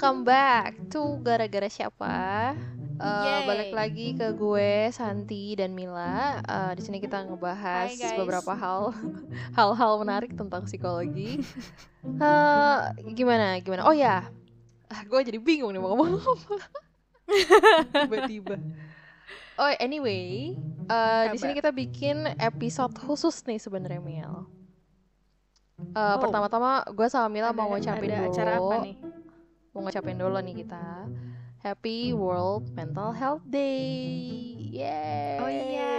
Welcome back to Gara-Gara Siapa. Balik lagi ke gue, Santi dan Mila. Di sini kita ngebahas Hai, guys. beberapa hal-hal menarik tentang psikologi. Gimana? Oh ya, gue jadi bingung nih mau ngomong apa. Tiba-tiba. Oh anyway, di sini kita bikin episode khusus nih sebenarnya Mil. Pertama-tama gue sama Mila mau ngucapin dulu. Acara apa nih? Mau ngucapin dulu nih kita. Happy World Mental Health Day. Yeay. Oh iya.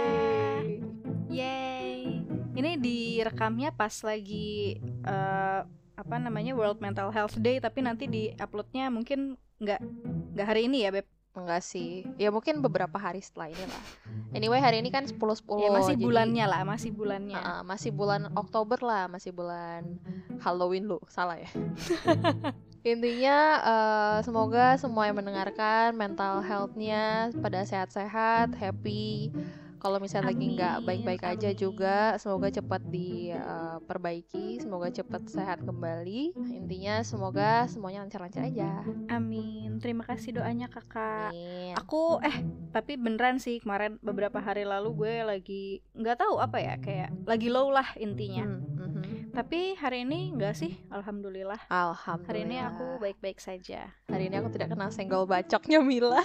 Yeay. Ini direkamnya pas lagi World Mental Health Day, tapi nanti di-uploadnya mungkin nggak hari ini ya, Beb? Enggak sih. Ya mungkin beberapa hari setelah ini lah. Anyway, hari ini kan 10-10. Ya, masih jadi, bulannya lah, masih bulannya. Masih bulan Oktober lah, masih bulan Halloween loh. Salah ya. Intinya semoga semua yang mendengarkan mental health-nya pada sehat-sehat, happy. Kalau misalnya lagi nggak baik-baik aja juga, semoga cepat diperbaiki, semoga cepat sehat kembali. Intinya semoga semuanya lancar-lancar aja. Amin. Terima kasih doanya, Kakak. Amin. Aku tapi beneran sih, kemarin beberapa hari lalu gue lagi nggak tahu apa ya, kayak lagi low lah intinya. Tapi hari ini enggak sih, alhamdulillah. Hari ini aku baik-baik saja. Hari ini aku tidak kena senggol bacoknya Mila.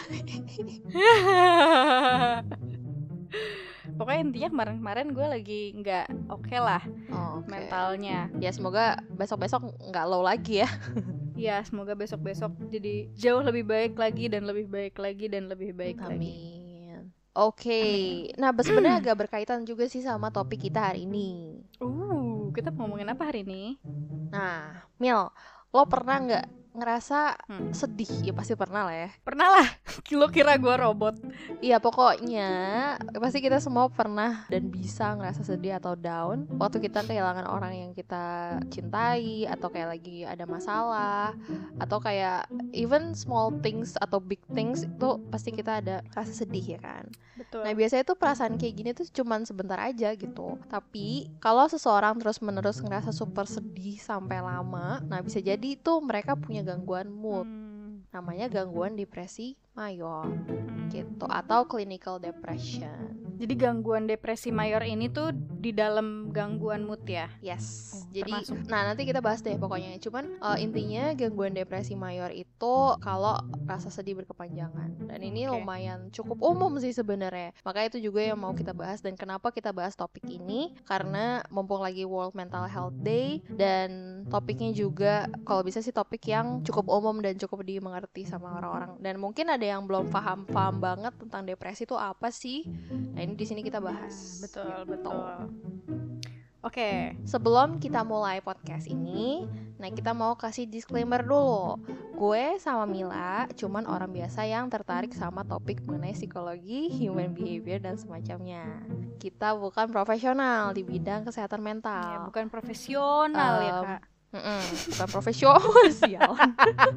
Pokoknya intinya kemarin gue lagi nggak oke lah mentalnya. Ya semoga besok-besok nggak low lagi ya. Ya semoga besok-besok jadi jauh lebih baik lagi dan lebih baik lagi dan lebih baik lagi. Amin. Oke. Nah sebenarnya agak berkaitan juga sih sama topik kita hari ini. Kita ngomongin apa hari ini? Nah, Mil, lo pernah nggak ngerasa sedih? Ya pasti pernah lah ya. Pernah lah. Lo kira gue robot? Iya pokoknya pasti kita semua pernah dan bisa ngerasa sedih atau down waktu kita kehilangan orang yang kita cintai, atau kayak lagi ada masalah, atau kayak even small things atau big things itu pasti kita ada rasa sedih ya kan. Betul. Nah biasanya tuh perasaan kayak gini tuh cuman sebentar aja gitu. Tapi kalau seseorang terus-menerus ngerasa super sedih sampai lama, nah bisa jadi tuh mereka punya gangguan mood. Namanya gangguan depresi mayor gitu, atau clinical depression. Jadi gangguan depresi mayor ini tuh di dalam gangguan mood ya? Yes. Jadi termasuk. Nah nanti kita bahas deh pokoknya. Cuman intinya gangguan depresi mayor itu kalau rasa sedih berkepanjangan. Dan ini lumayan cukup umum sih sebenarnya. Makanya itu juga yang mau kita bahas. Dan kenapa kita bahas topik ini, karena mumpung lagi World Mental Health Day, dan topiknya juga kalau bisa sih topik yang cukup umum dan cukup dimengerti sama orang-orang. Dan mungkin ada yang belum paham banget tentang depresi itu apa sih. Nah ini di sini kita bahas. Betul. Oke. Sebelum kita mulai podcast ini, nah kita mau kasih disclaimer dulu. Gue sama Mila cuman orang biasa yang tertarik sama topik mengenai psikologi, human behavior dan semacamnya. Kita bukan profesional di bidang kesehatan mental. Ya, bukan profesional ya Kak. Bukan profesional. Sialan.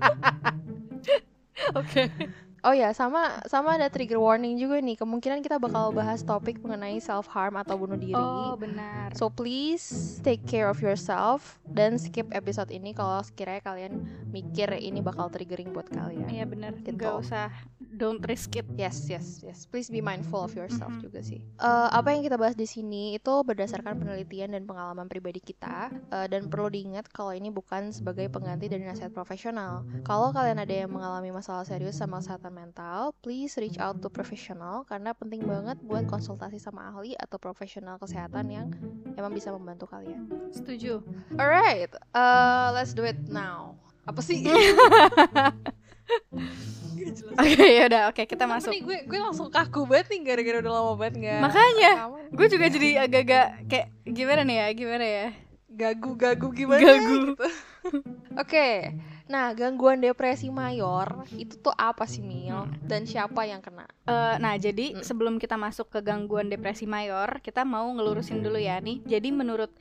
Oke. Oh ya, sama ada trigger warning juga nih. Kemungkinan kita bakal bahas topik mengenai self harm atau bunuh diri. Oh, benar. So please take care of yourself dan skip episode ini kalau sekiranya kalian mikir ini bakal triggering buat kalian. Iya benar. Gitu. Gak usah, don't risk it. Yes. Please be mindful of yourself juga sih. Apa yang kita bahas di sini itu berdasarkan penelitian dan pengalaman pribadi kita, dan perlu diingat kalau ini bukan sebagai pengganti dari nasihat profesional. Kalau kalian ada yang mengalami masalah serius sama kesehatan mental, please reach out to professional, karena penting banget buat konsultasi sama ahli atau profesional kesehatan yang emang bisa membantu kalian. Setuju. Alright, let's do it now. Apa sih? Oke, yaudah, kita masuk. Nih, gue langsung kaku banget nih gara-gara udah lama banget nggak. Makanya, gue juga jadi agak-agak kayak gimana ya? Gagu gimana? Gitu. Oke. Nah, gangguan depresi mayor itu tuh apa sih, Mil? Dan siapa yang kena? Nah, jadi sebelum kita masuk ke gangguan depresi mayor, kita mau ngelurusin dulu ya nih. Jadi menurut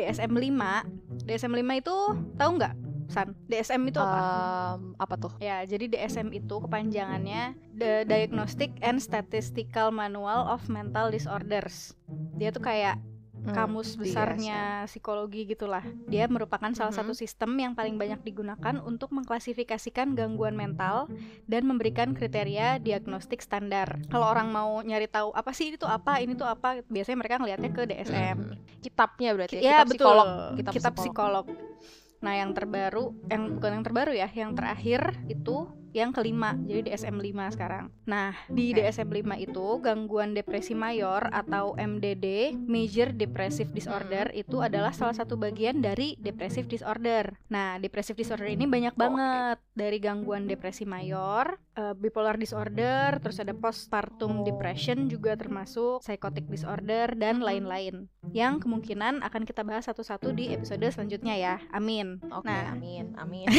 DSM-5 itu tahu nggak, San? DSM itu apa? Apa tuh? Ya, jadi DSM itu kepanjangannya The Diagnostic and Statistical Manual of Mental Disorders. Dia tuh kayak kamus besarnya psikologi gitulah. Dia merupakan salah satu sistem yang paling banyak digunakan untuk mengklasifikasikan gangguan mental dan memberikan kriteria diagnostik standar. Kalau orang mau nyari tahu apa sih ini tuh apa, biasanya mereka ngelihatnya ke DSM. Kitabnya berarti ya, kitab psikolog. Kitab psikolog. Nah, yang terbaru, bukan yang terbaru ya, yang terakhir itu yang kelima, jadi DSM-5 sekarang. Nah, di DSM-5 itu gangguan depresi mayor atau MDD, Major Depressive Disorder, itu adalah salah satu bagian dari depressive disorder. Nah, depressive disorder ini banyak banget, dari gangguan depresi mayor, bipolar disorder, terus ada postpartum depression juga termasuk, psychotic disorder, dan lain-lain. Yang kemungkinan akan kita bahas satu-satu di episode selanjutnya ya. Amin. Amin.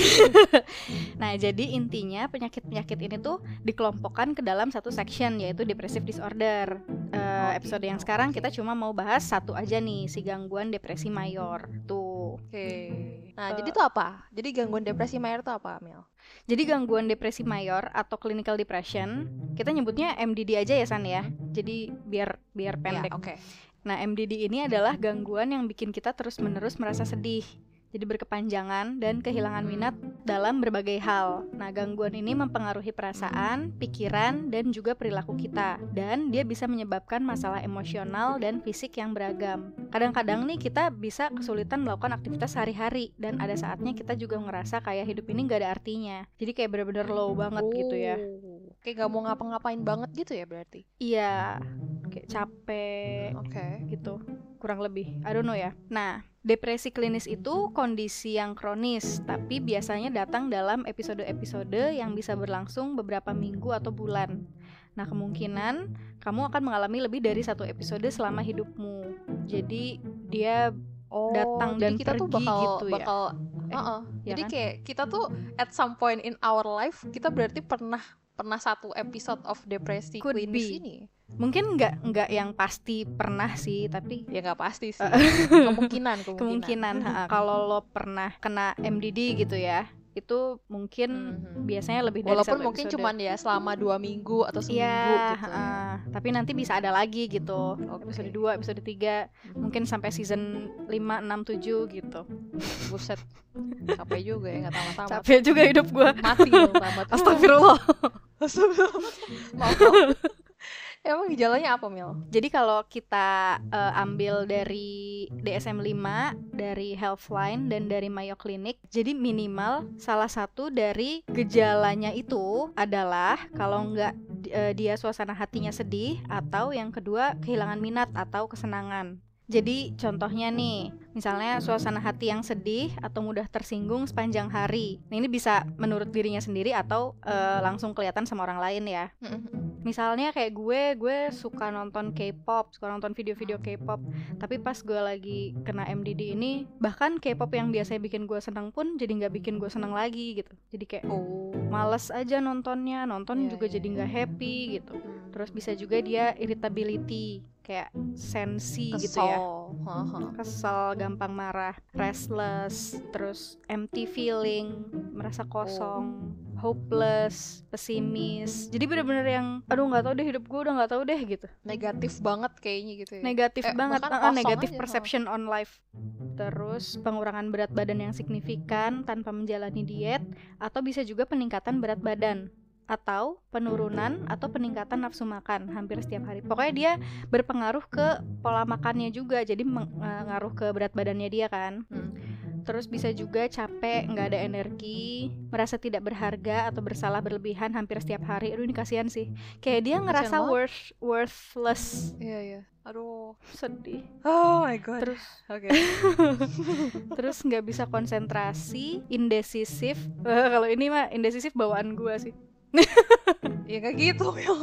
Nah, jadi intinya penyakit-penyakit ini tuh dikelompokkan ke dalam satu section, yaitu depressive disorder. Episode yang sekarang kita cuma mau bahas satu aja nih, si gangguan depresi mayor tuh. Nah, jadi itu apa? Jadi gangguan depresi mayor itu apa, Mel? Jadi gangguan depresi mayor atau clinical depression, kita nyebutnya MDD aja ya, San ya. Jadi biar pendek. Nah, MDD ini adalah gangguan yang bikin kita terus-menerus merasa sedih, jadi berkepanjangan dan kehilangan minat dalam berbagai hal. Nah, gangguan ini mempengaruhi perasaan, pikiran, dan juga perilaku kita. Dan dia bisa menyebabkan masalah emosional dan fisik yang beragam. Kadang-kadang nih kita bisa kesulitan melakukan aktivitas sehari-hari. Dan ada saatnya kita juga ngerasa kayak hidup ini gak ada artinya. Jadi kayak bener-bener low banget gitu ya. Kayak gak mau ngapa-ngapain banget gitu ya berarti? Iya, kayak capek gitu. Kurang lebih, I don't know ya. Nah, depresi klinis itu kondisi yang kronis, tapi biasanya datang dalam episode-episode yang bisa berlangsung beberapa minggu atau bulan. Nah, kemungkinan kamu akan mengalami lebih dari satu episode selama hidupmu. Jadi dia datang dan kita pergi tuh bakal ya. Jadi kan? Kayak kita tuh at some point in our life kita berarti pernah satu episode of depresi klinis ini. Mungkin nggak yang pasti pernah sih, tapi ya nggak pasti sih. kemungkinan. Kalau lo pernah kena MDD gitu ya, itu mungkin biasanya lebih dari walaupun satu mungkin episode. Cuman ya selama 2 minggu atau seminggu gitu. Tapi nanti bisa ada lagi gitu. Episode 2, episode 3, mungkin sampai season 5, 6, 7 gitu. Buset. Capek juga ya, nggak tamat-tamat. Capek juga hidup gue. Mati loh, tamat. Astagfirullah. Maaf. Emang gejalanya apa, Mil? Jadi kalau kita ambil dari DSM-5, dari Healthline, dan dari Mayo Clinic, jadi minimal salah satu dari gejalanya itu adalah kalau nggak dia suasana hatinya sedih, atau yang kedua kehilangan minat atau kesenangan. Jadi contohnya nih, misalnya suasana hati yang sedih atau mudah tersinggung sepanjang hari. Nah, ini bisa menurut dirinya sendiri atau langsung kelihatan sama orang lain ya. Misalnya kayak gue suka nonton K-pop, suka nonton video-video K-pop, tapi pas gue lagi kena MDD ini, bahkan K-pop yang biasanya bikin gue senang pun jadi nggak bikin gue senang lagi gitu. Jadi kayak males aja nontonnya, juga jadi nggak happy gitu. Terus bisa juga dia irritability, kayak sensi gitu ya, kesel, gampang marah, restless, terus empty feeling, merasa kosong, hopeless, pesimis. Jadi bener-bener yang nggak tahu deh, hidup gue udah nggak tahu deh gitu. Negatif banget kayaknya gitu ya. Negatif banget, negatif perception on life. Terus pengurangan berat badan yang signifikan tanpa menjalani diet, atau bisa juga peningkatan berat badan, atau penurunan atau peningkatan nafsu makan hampir setiap hari. Pokoknya dia berpengaruh ke pola makannya juga, jadi mengaruh ke berat badannya dia kan. Terus bisa juga capek, nggak ada energi, merasa tidak berharga atau bersalah berlebihan hampir setiap hari. Aduh, ini kasihan sih. Kayak dia ngerasa worthless. Iya. Aduh, sedih. Oh my god. Terus terus nggak bisa konsentrasi, indecisif. Kalau ini mah indecisif bawaan gue sih. Ya kayak gitu, Mil.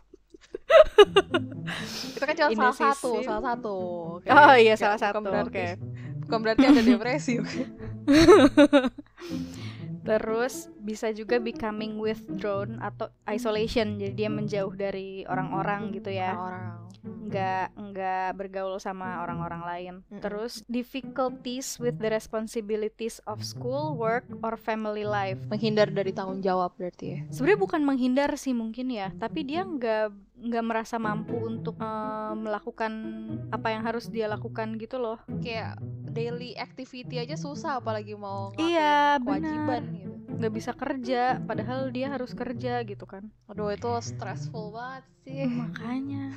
Itu kan cuma salah satu. Salah satu. Bukan berarti ada depresi. Terus bisa juga becoming withdrawn atau isolation, jadi dia menjauh dari orang-orang gitu ya. Nggak bergaul sama orang-orang lain. Terus difficulties with the responsibilities of school, work, or family life. Menghindar dari tanggung jawab berarti ya. Sebenarnya bukan menghindar sih mungkin ya, tapi dia nggak merasa mampu untuk melakukan apa yang harus dia lakukan gitu loh. Kayak daily activity aja susah, apalagi mau ngelakuin kewajiban gitu. Nggak bisa kerja, padahal dia harus kerja gitu kan. Aduh, itu stressful banget sih. Makanya.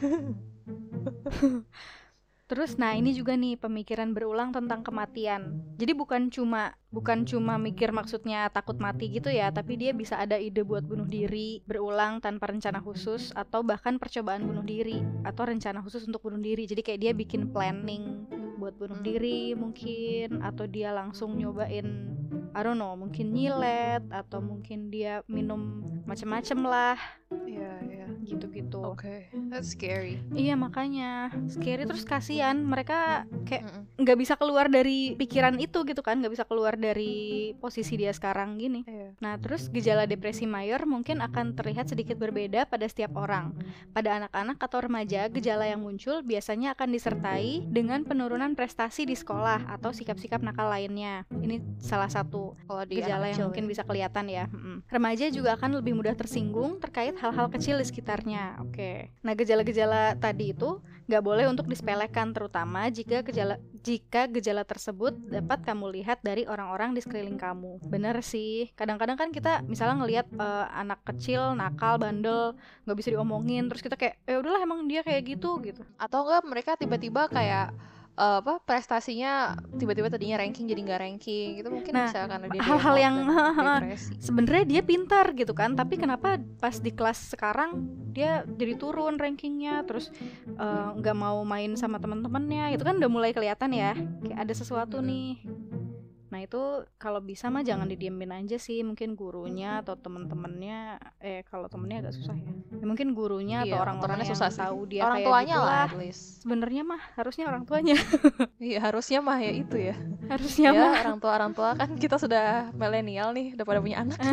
Terus nah ini juga nih pemikiran berulang tentang kematian. Jadi bukan cuma mikir maksudnya takut mati gitu ya, tapi dia bisa ada ide buat bunuh diri berulang tanpa rencana khusus, atau bahkan percobaan bunuh diri atau rencana khusus untuk bunuh diri. Jadi kayak dia bikin planning buat bunuh diri mungkin, atau dia langsung nyobain I don't know, mungkin nyilet, atau mungkin dia minum macem-macem lah. Iya. Gitu-gitu. Oke, that's scary. Iya, makanya scary. Terus kasihan mereka kayak nggak bisa keluar dari pikiran itu gitu kan, nggak bisa keluar dari posisi dia sekarang gini. Nah, terus gejala depresi mayor mungkin akan terlihat sedikit berbeda pada setiap orang. Pada anak-anak atau remaja, gejala yang muncul biasanya akan disertai dengan penurunan prestasi di sekolah atau sikap-sikap nakal lainnya. Ini salah satu gejala yang mungkin bisa kelihatan ya. Remaja juga akan lebih mudah tersinggung terkait hal-hal kecil di sekitarnya. Oke. Nah, gejala-gejala tadi itu nggak boleh untuk disepelekan, terutama jika gejala tersebut dapat kamu lihat dari orang-orang di sekeliling kamu. Bener sih. Kadang-kadang kan kita misalnya ngelihat anak kecil nakal, bandel, nggak bisa diomongin, terus kita kayak udahlah emang dia kayak gitu. Atau enggak mereka tiba-tiba kayak prestasinya tiba-tiba tadinya ranking jadi nggak ranking, itu mungkin bisa karena dia hal-hal yang depresi. Sebenarnya dia pintar gitu kan, tapi kenapa pas di kelas sekarang dia jadi turun rankingnya, terus nggak mau main sama teman-temannya, itu kan udah mulai kelihatan ya kayak ada sesuatu nih. Nah itu kalau bisa mah jangan didiemin aja sih, mungkin gurunya atau temen-temennya, kalau temennya agak susah ya, mungkin gurunya atau orang-orang yang tahu dia orang kayak tuanya gitu lah. Sebenarnya mah harusnya orang tuanya. Iya, harusnya mah ya itu ya. Harusnya ya, mah orang tua kan kita sudah milenial nih, udah pada punya anak.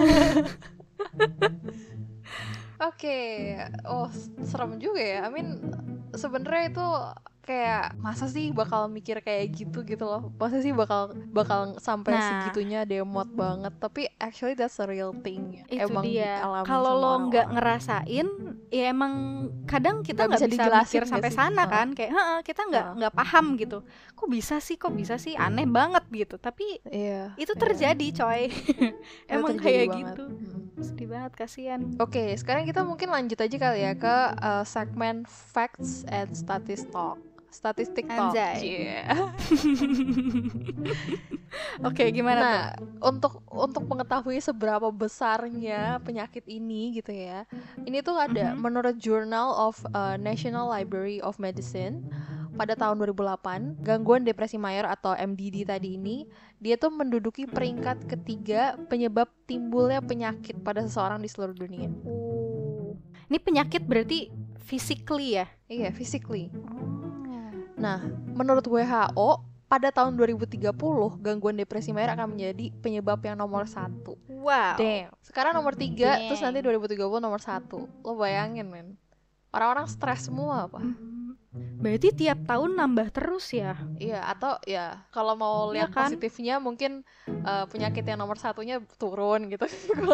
Oke. Oh, serem juga ya. I mean, sebenarnya itu kayak masa sih bakal mikir kayak gitu loh, masa sih bakal sampai segitunya demot banget, tapi actually that's a real thing. Itu emang dia kalau lo nggak ngerasain ya emang kadang kita nggak bisa mikir sampai sana kan, kayak kita nggak paham gitu, kok bisa sih aneh banget gitu, tapi itu terjadi coy. Emang kayak gitu. Sedih banget, kasihan. Oke, sekarang kita mungkin lanjut aja kali ya ke segmen Facts and Statistic Talk. Yeah. Oke, gimana tuh? Untuk mengetahui seberapa besarnya penyakit ini gitu ya. Ini tuh ada menurut Journal of National Library of Medicine pada tahun 2008, gangguan depresi mayor atau MDD tadi ini, dia tuh menduduki peringkat ketiga penyebab timbulnya penyakit pada seseorang di seluruh dunia. Ini penyakit berarti physically ya? Iya, physically. Nah, menurut WHO, pada tahun 2030, gangguan depresi mayor akan menjadi penyebab yang nomor 1. Wow. Damn. Sekarang nomor 3, terus nanti 2030 nomor 1. Lo bayangin, men. Orang-orang stres semua apa? Berarti tiap tahun nambah terus ya? Iya, atau ya kalau mau lihat kan? Positifnya mungkin penyakit yang nomor 1-nya turun gitu.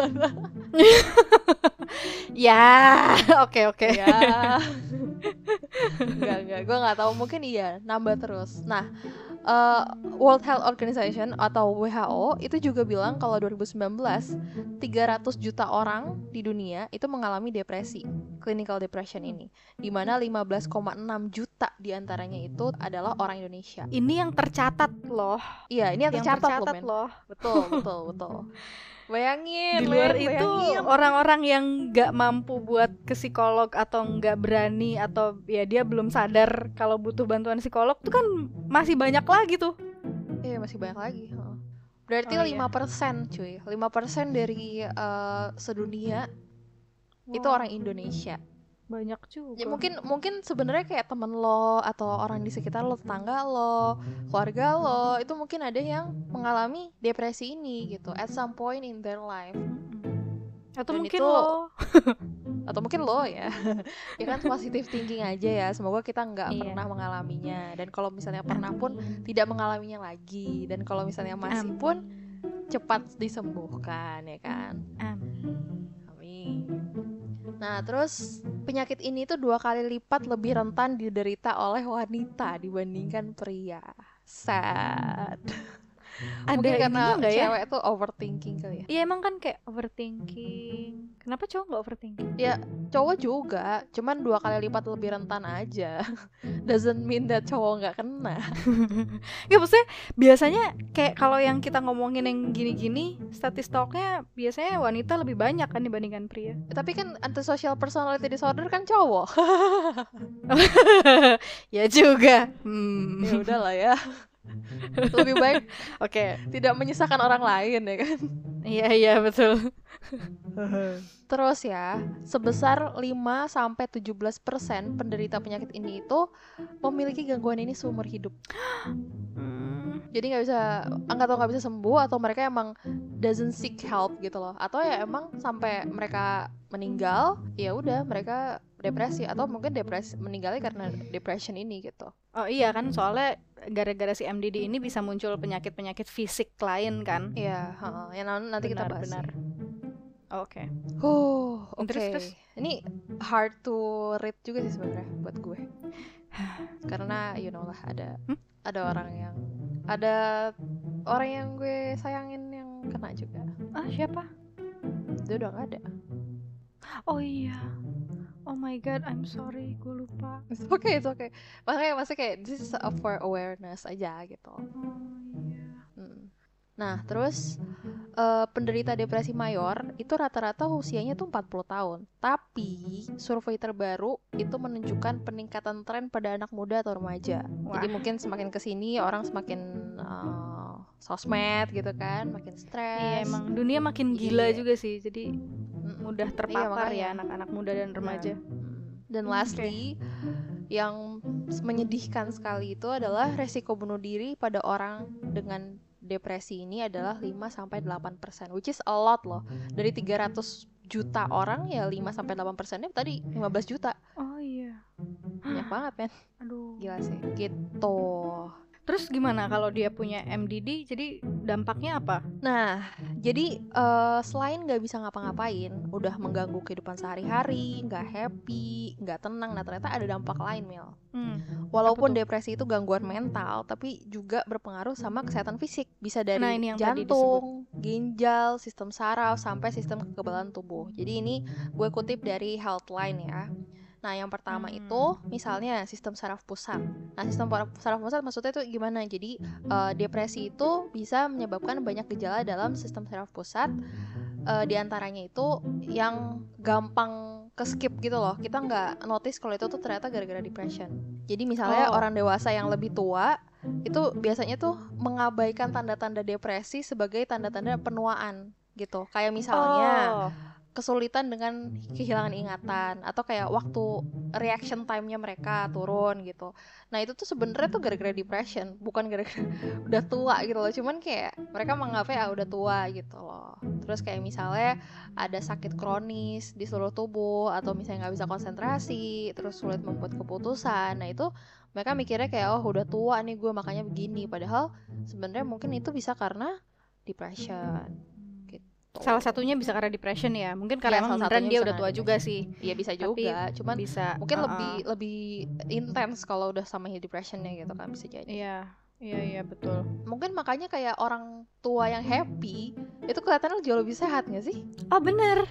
Ya, oke. Ya. Enggak, gue nggak tahu, mungkin iya nambah terus. Nah, World Health Organization atau WHO itu juga bilang kalau 2019 300 juta orang di dunia itu mengalami depresi, clinical depression ini, di mana 15,6 juta diantaranya itu adalah orang Indonesia. Ini yang tercatat loh. Iya, ini yang tercatat loh. Betul. Bayangin, di luar itu orang-orang yang nggak mampu buat ke psikolog atau nggak berani atau ya dia belum sadar kalau butuh bantuan psikolog tuh kan masih banyak lagi tuh. Iya, masih banyak lagi. Berarti 5% cuy. 5% dari sedunia itu orang Indonesia. banyak juga. Ya mungkin sebenarnya kayak temen lo atau orang di sekitar lo, tetangga lo, keluarga lo, itu mungkin ada yang mengalami depresi ini gitu at some point in their life. Atau dan mungkin itu, lo atau mungkin lo ya. Ya kan positive thinking aja ya, semoga kita nggak pernah mengalaminya, dan kalau misalnya pernah pun tidak mengalaminya lagi, dan kalau misalnya masih pun cepat disembuhkan ya kan. Amin. Nah, terus penyakit ini tuh 2 kali lipat lebih rentan diderita oleh wanita dibandingkan pria. Sad. Mungkin karena cewek tuh overthinking kali ya. Iya, emang kan kayak overthinking. Kenapa cowok gak overthinking? Ya cowok juga, cuman 2 kali lipat lebih rentan aja. Doesn't mean that cowok gak kena. Ya maksudnya biasanya kayak kalau yang kita ngomongin yang gini-gini, statistiknya biasanya wanita lebih banyak kan dibandingkan pria. Tapi kan antisocial personality disorder kan cowok. Ya juga. Ya udahlah ya. Lebih baik tidak menyusahkan orang lain ya kan. Iya betul. Terus ya, sebesar 5-17% penderita penyakit ini itu memiliki gangguan ini seumur hidup. Jadi nggak bisa sembuh, atau mereka emang doesn't seek help gitu loh, atau ya emang sampai mereka meninggal ya udah mereka depresi, atau mungkin meninggalnya karena depression ini gitu. Oh iya kan, soalnya gara-gara si MDD ini bisa muncul penyakit-penyakit fisik lain kan. Iya, yang nanti kita bahas. Benar. Oke. Terus ini hard to read juga sih sebenarnya buat gue. Karena you know lah, ada orang yang gue sayangin yang kena juga. Siapa? Dia udah gak ada. Oh iya. Oh my god, I'm sorry, gue lupa. It's okay. Makanya maksudnya kayak this is for awareness aja gitu. Nah, terus penderita depresi mayor itu rata-rata usianya tuh 40 tahun. Tapi survei terbaru itu menunjukkan peningkatan tren pada anak muda atau remaja. Jadi mungkin semakin kesini orang semakin sosmed gitu kan, makin stres. Iya, emang dunia makin gila juga sih. Jadi mudah terpapar ya anak-anak muda dan remaja. Dan lastly, yang menyedihkan sekali itu adalah resiko bunuh diri pada orang dengan depresi ini adalah 5-8%, which is a lot loh. Dari 300 juta orang ya 5-8%-nya tadi 15 juta. Oh iya. Banyak banget kan. Aduh. Gila sih. Gitu. Terus gimana kalau dia punya MDD, jadi dampaknya apa? Nah, jadi selain gak bisa ngapa-ngapain, udah mengganggu kehidupan sehari-hari, gak happy, gak tenang, nah ternyata ada dampak lain, Mil. Walaupun depresi itu gangguan mental, tapi juga berpengaruh sama kesehatan fisik. Bisa dari jantung, ginjal, sistem saraf, sampai sistem kekebalan tubuh. Jadi ini gue kutip dari Healthline ya. Nah, yang pertama itu misalnya sistem saraf pusat. Nah, sistem saraf pusat maksudnya itu gimana? Jadi depresi itu bisa menyebabkan banyak gejala dalam sistem saraf pusat. Di antaranya itu yang gampang ke-skip gitu loh. Kita nggak notice kalau itu tuh ternyata gara-gara depression. Jadi misalnya orang dewasa yang lebih tua itu biasanya tuh mengabaikan tanda-tanda depresi sebagai tanda-tanda penuaan gitu. Kayak misalnya kesulitan dengan kehilangan ingatan, atau kayak waktu reaction time-nya mereka turun gitu. Nah, itu tuh sebenarnya tuh gara-gara depression, bukan gara-gara udah tua gitu loh. Cuman kayak mereka menganggapnya udah tua gitu loh. Terus kayak misalnya ada sakit kronis di seluruh tubuh, atau misalnya nggak bisa konsentrasi, terus sulit membuat keputusan. Nah, itu mereka mikirnya kayak udah tua nih gue makanya begini, padahal sebenarnya mungkin itu bisa karena depression. Salah satunya bisa karena depression ya. Mungkin karena emang beneran dia udah tua juga sih. Iya bisa juga, cuman bisa mungkin lebih intens kalau udah sama depressionnya gitu kan, bisa jadi. Iya betul. Mungkin makanya kayak orang tua yang happy itu kelihatannya jauh lebih sehat gak sih? Oh bener.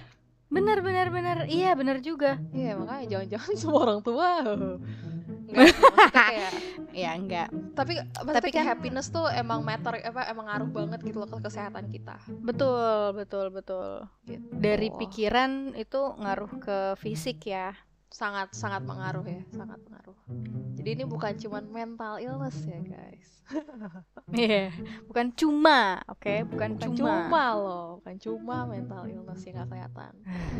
Iya bener juga. Iya, makanya jangan-jangan semua orang tua kayak ya enggak. Tapi kan happiness tuh emang emang ngaruh banget gitu loh ke kesehatan kita. Betul. Gitu. Dari pikiran itu ngaruh ke fisik ya. sangat mengaruh ya, sangat mengaruh. Jadi ini bukan cuma mental illness ya guys. Iya, bukan cuma, oke, bukan cuma loh, bukan cuma mental illness yang gak kelihatan.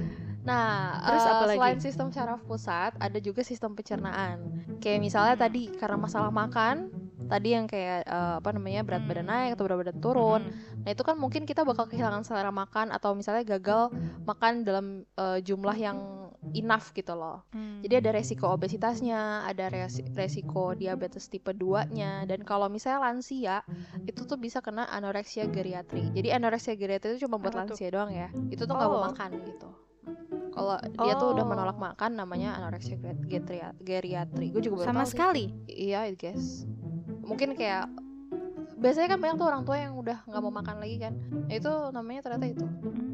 Nah, terus selain sistem syaraf pusat, ada juga sistem pencernaan. Kayak misalnya tadi karena masalah makan, tadi yang kayak berat badan naik atau berat badan turun. Nah itu kan mungkin kita bakal kehilangan selera makan atau misalnya gagal makan dalam jumlah yang enough gitu loh. Jadi ada resiko obesitasnya, ada resiko diabetes tipe 2-nya, dan kalau misalnya lansia itu tuh bisa kena anoreksia geriatri. Jadi anoreksia geriatri itu cuma buat lansia doang ya. Itu tuh nggak mau makan gitu. Kalau dia tuh udah menolak makan, namanya anoreksia geriatri. Gue juga baru sama tahu sekali. Iya, I guess. Mungkin kayak biasanya kan banyak tuh orang tua yang udah nggak mau makan lagi kan. Itu namanya ternyata itu.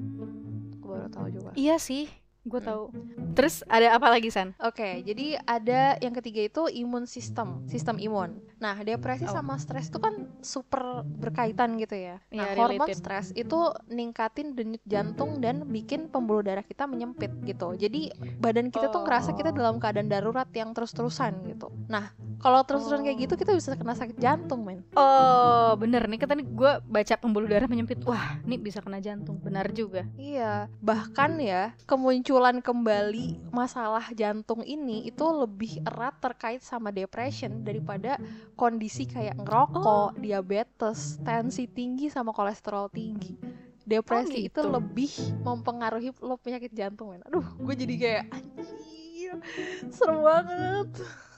Gue baru tahu juga. Iya sih, gue tahu. Terus ada apa lagi, San? Oke, jadi ada yang ketiga itu imun sistem imun. Nah, depresi sama stres itu kan super berkaitan gitu ya. Nah, hormon stres itu ningkatin denyut jantung dan bikin pembuluh darah kita menyempit gitu. Jadi badan kita tuh ngerasa kita dalam keadaan darurat yang terus-terusan gitu. Nah, kalau terus-terusan kayak gitu kita bisa kena sakit jantung, men. Oh, bener nih, kata nih gue baca pembuluh darah menyempit. Wah, ini bisa kena jantung, benar juga. Iya, bahkan ya kemunculan kembali masalah jantung ini itu lebih erat terkait sama depression daripada kondisi kayak ngerokok, diabetes, tensi tinggi sama kolesterol tinggi. Depresi itu lebih mempengaruhi lo penyakit jantung, men. Aduh, gue jadi kayak anjir, serem banget.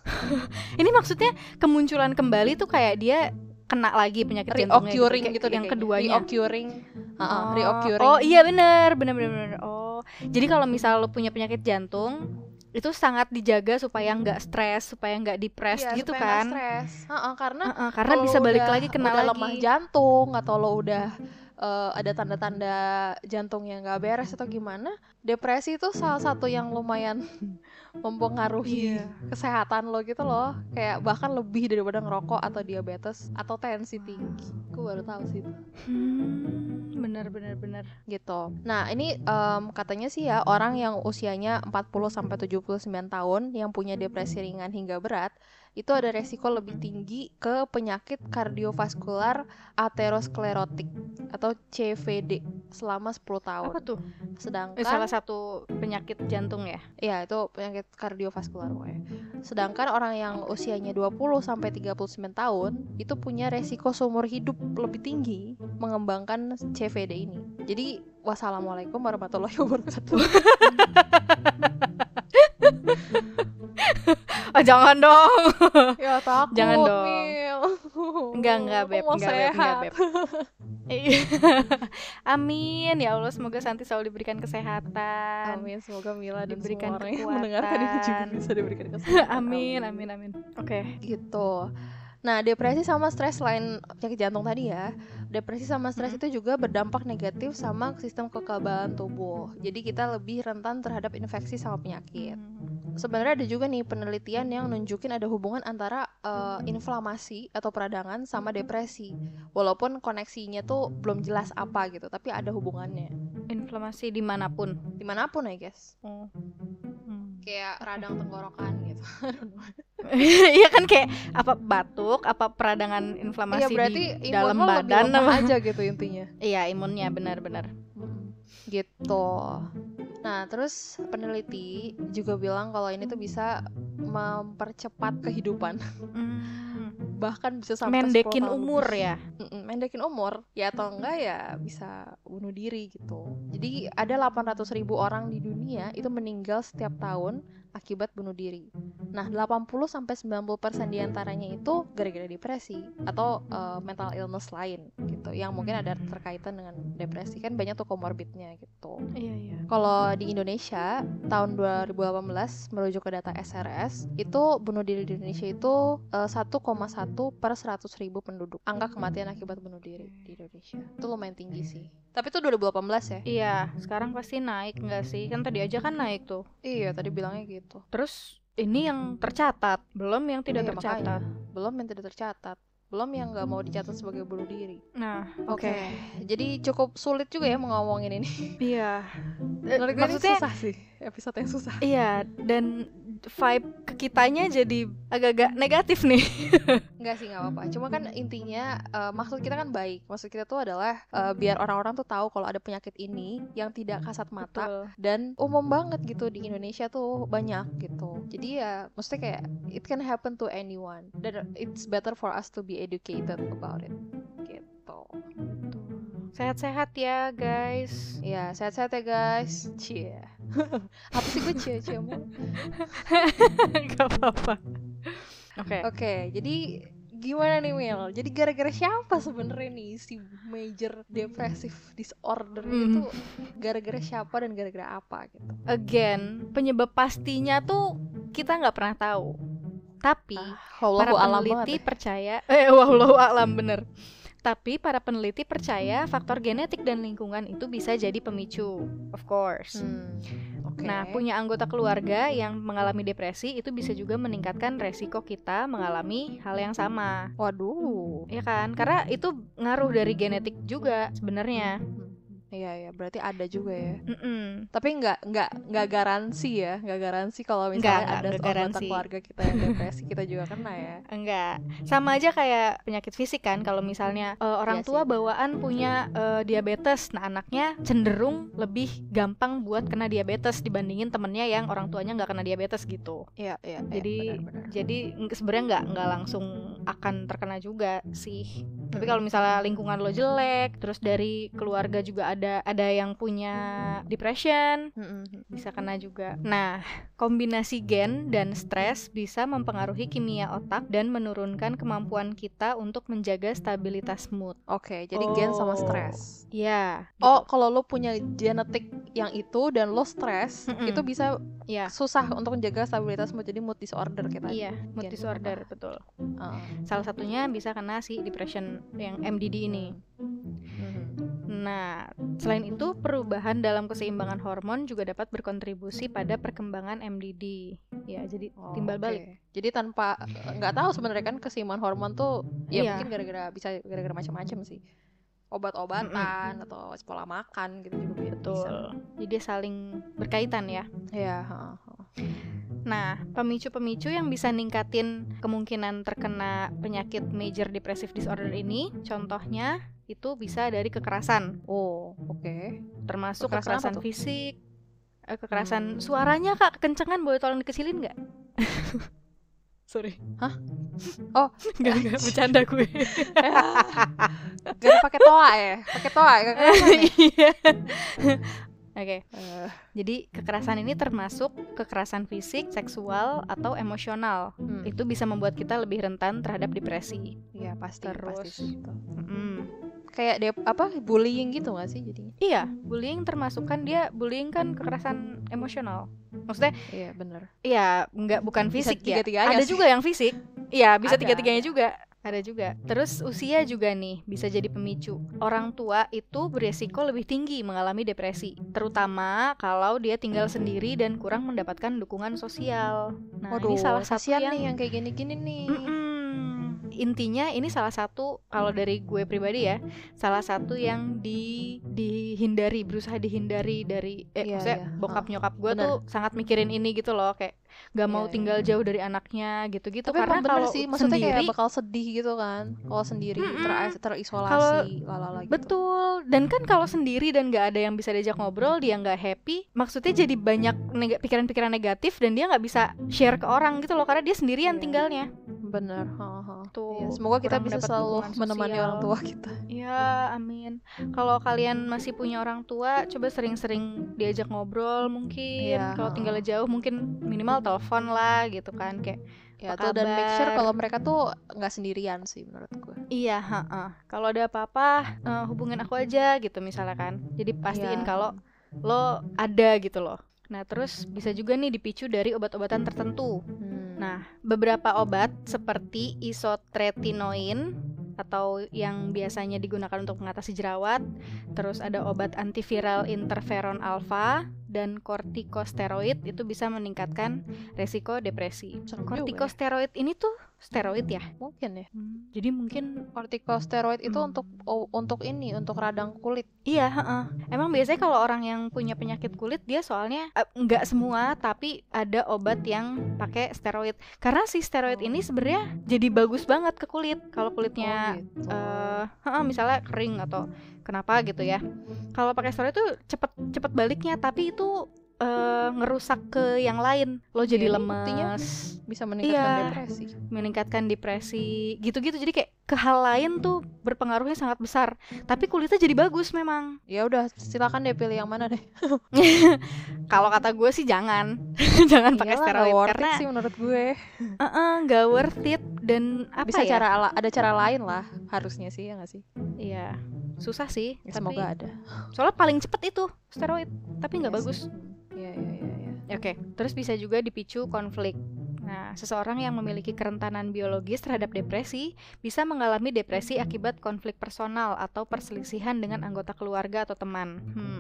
Ini maksudnya kemunculan kembali tuh kayak dia kena lagi penyakit jantungnya gitu yang keduanya. Reoccurring. Oh iya benar. Oh, jadi kalau misal lo punya penyakit jantung itu sangat dijaga supaya nggak stres, supaya nggak depres gitu kan? Karena bisa balik lagi kena lagi. Lemah jantung atau lo udah ada tanda-tanda jantung yang nggak beres atau gimana, depresi itu salah satu yang lumayan mempengaruhi kesehatan lo gitu loh, kayak bahkan lebih daripada ngerokok atau diabetes atau tensi tinggi. Gue baru tahu sih itu. Benar gitu. Nah ini katanya sih ya, orang yang usianya 40-79 tahun yang punya depresi ringan hingga berat itu ada resiko lebih tinggi ke penyakit kardiovaskular aterosklerotik atau CVD selama 10 tahun. Apa tuh? Sedangkan salah satu penyakit jantung ya? Iya, itu penyakit kardiovaskular pokoknya. Sedangkan orang yang usianya 20-39 tahun itu punya resiko seumur hidup lebih tinggi mengembangkan CVD ini. Jadi wassalamualaikum warahmatullahi wabarakatuh. Oh jangan dong. Ya takut. Jangan dong. Enggak beb. Amin ya Allah, semoga Santi selalu diberikan kesehatan. Amin, semoga Mila dan diberikan semua orang yang mendengarkan ini juga bisa diberikan kesehatan. Amin. Oke. Gitu. Nah, depresi sama stres selain penyakit jantung tadi ya, depresi sama stres itu juga berdampak negatif sama sistem kekebalan tubuh. Jadi kita lebih rentan terhadap infeksi sama penyakit. Sebenarnya ada juga nih penelitian yang nunjukin ada hubungan antara inflamasi atau peradangan sama depresi. Walaupun koneksinya tuh belum jelas apa gitu, tapi ada hubungannya. Inflamasi dimanapun I guess. Kayak radang tenggorokan gitu. Iya kan, kayak apa batuk, apa peradangan inflamasi di dalam badan aja gitu intinya. Iya, imunnya benar-benar. Gitu. Nah, terus peneliti juga bilang kalau ini tuh bisa mempercepat kehidupan. Bahkan bisa sampai mendekin umur ya. Mendekin umur ya, atau enggak ya bisa bunuh diri gitu. Jadi ada 800.000 orang di dunia itu meninggal setiap tahun akibat bunuh diri. Nah, 80-90% diantaranya itu gara-gara depresi atau mental illness lain gitu, yang mungkin ada terkaitan dengan depresi, kan banyak tuh komorbidnya gitu. Iya. Kalau di Indonesia tahun 2018 merujuk ke data SRS, itu bunuh diri di Indonesia itu 1,1 per 100.000 penduduk. Angka kematian akibat bunuh diri di Indonesia itu lumayan tinggi sih. Tapi itu 2018 ya? Iya, sekarang pasti naik nggak sih? Kan tadi aja kan naik tuh. Iya, tadi bilangnya gitu. Terus ini yang tercatat, belum yang tidak tercatat. Makanya, belum yang tidak tercatat. belum yang nggak mau dicatat sebagai bunuh diri. Nah, oke. Jadi cukup sulit juga ya ngomongin ini. Iya. Menurut gue maksudnya susah sih, episode yang susah. Iya, dan vibe ke kitanya jadi agak-agak negatif nih. Enggak sih, nggak apa-apa. Cuma kan intinya maksud kita kan baik. Maksud kita tuh adalah biar orang-orang tuh tahu kalau ada penyakit ini yang tidak kasat mata. Betul. Dan umum banget gitu di Indonesia tuh banyak gitu. Jadi ya maksudnya kayak it can happen to anyone. Dan it's better for us to be educated about it. Gitu. Sehat-sehat ya guys. Ya, sehat-sehat ya guys. Cie. Apa sih gue cie-cie mulu? Gak apa-apa. Oke, jadi gimana nih Mil? Jadi gara-gara siapa sebenarnya nih si major depressive disorder itu? Gara-gara siapa dan gara-gara apa gitu? Again, penyebab pastinya tuh kita nggak pernah tahu. Tapi para peneliti percaya, wallahu a'lam bener. Tapi para peneliti percaya faktor genetik dan lingkungan itu bisa jadi pemicu, of course. Okay. Nah, punya anggota keluarga yang mengalami depresi itu bisa juga meningkatkan resiko kita mengalami hal yang sama. Waduh, ya kan? Karena itu ngaruh dari genetik juga sebenarnya. Iya, berarti ada juga ya. Tapi nggak garansi ya, nggak garansi kalau misalnya ada anggota keluarga kita yang depresi kita juga kena ya. Enggak, sama aja kayak penyakit fisik kan. Kalau misalnya orang tua bawaan punya diabetes, nah anaknya cenderung lebih gampang buat kena diabetes dibandingin temennya yang orang tuanya nggak kena diabetes gitu. Iya. Benar. Jadi sebenarnya nggak langsung akan terkena juga sih. Tapi kalau misalnya lingkungan lo jelek, terus dari keluarga juga ada yang punya depression, bisa kena juga. Nah, kombinasi gen dan stres bisa mempengaruhi kimia otak dan menurunkan kemampuan kita untuk menjaga stabilitas mood. Oke, jadi gen sama stres. Iya. Gitu. Kalau lo punya genetik yang itu dan lo stres, itu bisa susah untuk menjaga stabilitas mood, jadi mood disorder kita. Iya, mood disorder, betul. Salah satunya bisa kena si depression yang MDD ini. Nah, selain itu perubahan dalam keseimbangan hormon juga dapat berkontribusi pada perkembangan MDD. Ya, jadi timbal balik. Jadi tanpa nggak tahu sebenarnya kan keseimbangan hormon tuh mungkin gara-gara macam-macam sih. Obat-obatan atau pola makan gitu juga betul. Jadi saling berkaitan ya. Iya. Nah, pemicu-pemicu yang bisa ningkatin kemungkinan terkena penyakit major depressive disorder ini, contohnya itu bisa dari kekerasan. Termasuk kekerasan fisik, kekerasan suaranya Kak, kekencengan, boleh tolong dikecilin nggak? Sorry. Hah? Enggak bercanda gue. Gak pakai toa ya? Pakai toa ya? Iya. Oke. Jadi kekerasan ini termasuk kekerasan fisik, seksual, atau emosional. Itu bisa membuat kita lebih rentan terhadap depresi. Iya, pasti. Terus kayak bullying gitu nggak sih jadinya? Iya, bullying termasuk kan, dia bullying kan kekerasan emosional. Maksudnya? Iya, benar. Iya, bukan fisik ya. Ada juga yang fisik. Iya, bisa tiga-tiganya juga. Ada juga. Terus usia juga nih bisa jadi pemicu. Orang tua itu beresiko lebih tinggi mengalami depresi, terutama kalau dia tinggal sendiri dan kurang mendapatkan dukungan sosial. Nah, ini salah satu yang kayak gini-gini nih. Intinya ini salah satu, kalau dari gue pribadi ya, salah satu yang berusaha dihindari dari maksudnya bokap nyokap gue tuh sangat mikirin ini gitu loh, kayak gak mau tinggal jauh dari anaknya gitu-gitu. Tapi karena kalau sih, maksudnya kayak bakal sedih gitu kan kalau sendiri terisolasi lalala gitu. Betul. Dan kan kalau sendiri dan gak ada yang bisa diajak ngobrol, dia gak happy, maksudnya jadi banyak pikiran-pikiran negatif dan dia gak bisa share ke orang gitu loh, karena dia sendirian tinggalnya. Bener. Semoga kita bisa selalu menemani orang tua kita. Ya, amin. Kalau kalian masih punya orang tua, coba sering-sering diajak ngobrol mungkin. Kalau tinggal jauh mungkin minimal telepon lah gitu kan, kayak dan make sure kalau mereka tuh nggak sendirian sih menurut gue. Iya, kalau ada apa-apa hubungin aku aja gitu misalnya kan. Jadi pastiin kalau lo ada gitu loh. Nah, terus bisa juga nih dipicu dari obat-obatan tertentu. Nah, beberapa obat seperti isotretinoin atau yang biasanya digunakan untuk mengatasi jerawat, terus ada obat antiviral interferon alfa dan kortikosteroid itu bisa meningkatkan resiko depresi. Kortikosteroid ini tuh steroid ya? Mungkin ya. Jadi mungkin kortikosteroid itu untuk ini, untuk radang kulit. Iya, emang biasanya kalau orang yang punya penyakit kulit dia soalnya nggak semua, tapi ada obat yang pakai steroid. Karena si steroid ini sebenarnya jadi bagus banget ke kulit. Kalau kulitnya misalnya kering atau kenapa gitu ya. Kalau pakai steroid itu cepet baliknya, tapi itu ngerusak ke yang lain. Lo jadi lemes, bisa meningkatkan depresi gitu-gitu. Jadi kayak ke hal lain tuh berpengaruhnya sangat besar. Tapi kulitnya jadi bagus memang. Ya udah, silakan deh pilih yang mana deh. Kalau kata gue sih jangan pakai steroid karena sih menurut gue. Nggak worth it. Dan apa bisa ya? ada cara lain lah harusnya sih, ya nggak sih? Iya, susah sih. Ya, semoga ada. Soalnya paling cepet itu steroid, tapi nggak bagus. Iya. Oke, terus bisa juga dipicu konflik. Nah, seseorang yang memiliki kerentanan biologis terhadap depresi bisa mengalami depresi akibat konflik personal atau perselisihan dengan anggota keluarga atau teman.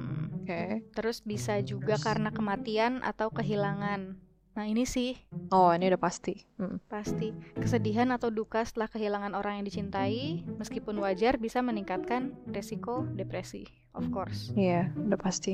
Terus bisa juga karena kematian atau kehilangan. Nah, ini sih. Oh, ini udah pasti. Pasti. Kesedihan atau duka setelah kehilangan orang yang dicintai, meskipun wajar, bisa meningkatkan resiko depresi. Of course. Iya, udah pasti.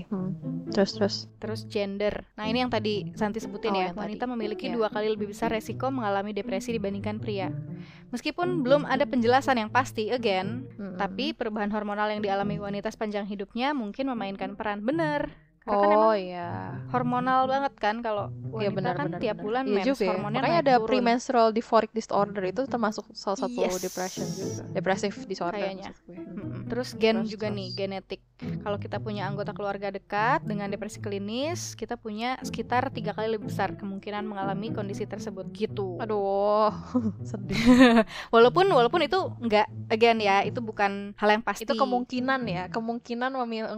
Terus gender. Nah, ini yang tadi Santi sebutin ya. Wanita memiliki 2 kali lebih besar resiko mengalami depresi dibandingkan pria. Meskipun belum ada penjelasan yang pasti, tapi perubahan hormonal yang dialami wanita sepanjang hidupnya mungkin memainkan peran. Bener. Karena kan emang hormonal banget kan kalau wanita benar, tiap bulan mens hormonnya makanya ada turun. Premenstrual Dysphoric Disorder itu termasuk salah satu depression juga, depressive disorder kayaknya. Terus juga nih, genetik. Kalau kita punya anggota keluarga dekat dengan depresi klinis, kita punya sekitar 3 kali lebih besar kemungkinan mengalami kondisi tersebut gitu. Aduh, sedih. walaupun itu enggak, ya, itu bukan hal yang pasti. Itu kemungkinan ya, kemungkinan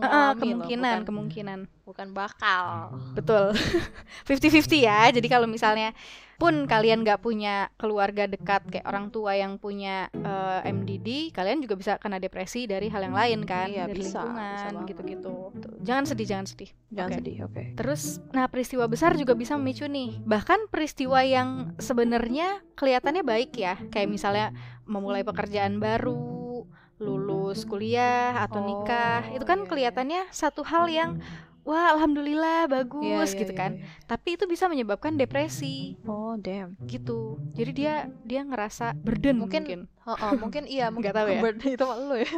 kemungkinan. Bukan bakal. Betul. 50-50 ya. Jadi kalau misalnya pun kalian gak punya keluarga dekat kayak orang tua yang punya MDD, kalian juga bisa kena depresi dari hal yang lain kan. Iya, dari bisa lingkungan gitu-gitu. Jangan sedih. Jangan sedih, oke. Terus, peristiwa besar juga bisa memicu nih. Bahkan peristiwa yang sebenarnya kelihatannya baik ya, kayak misalnya memulai pekerjaan baru, lulus kuliah atau nikah, itu kan kelihatannya satu hal yang wah, alhamdulillah bagus gitu kan. Tapi itu bisa menyebabkan depresi. Oh, damn. Gitu. Jadi dia ngerasa burden mungkin. Mungkin iya, mungkin tahu ya. Burden itu malu ya.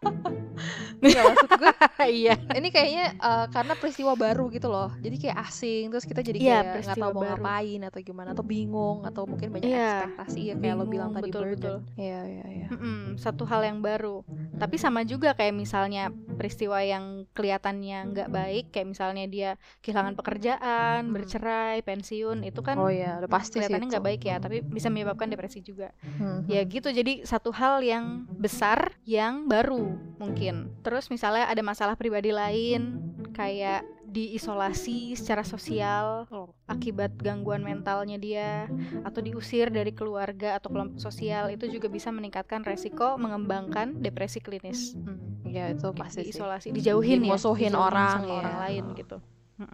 Enggak, maksud gue. Iya. Ini kayaknya karena peristiwa baru gitu loh. Jadi kayak asing, terus kita jadi kayak enggak tahu mau ngapain atau gimana, atau bingung, atau mungkin banyak ekspektasi ya kayak lo bilang tadi, burden. Iya. Satu hal yang baru. Tapi sama juga kayak misalnya peristiwa yang kelihatannya nggak baik, kayak misalnya dia kehilangan pekerjaan, bercerai, pensiun, itu kan udah pasti kelihatannya nggak baik ya, tapi bisa menyebabkan depresi juga. Ya gitu, jadi satu hal yang besar yang baru mungkin. Terus misalnya ada masalah pribadi lain, kayak diisolasi secara sosial akibat gangguan mentalnya dia, atau diusir dari keluarga atau kelompok sosial, itu juga bisa meningkatkan resiko mengembangkan depresi klinis. Ya itu pasti diisolasi, dijauhin sama orang lain gitu.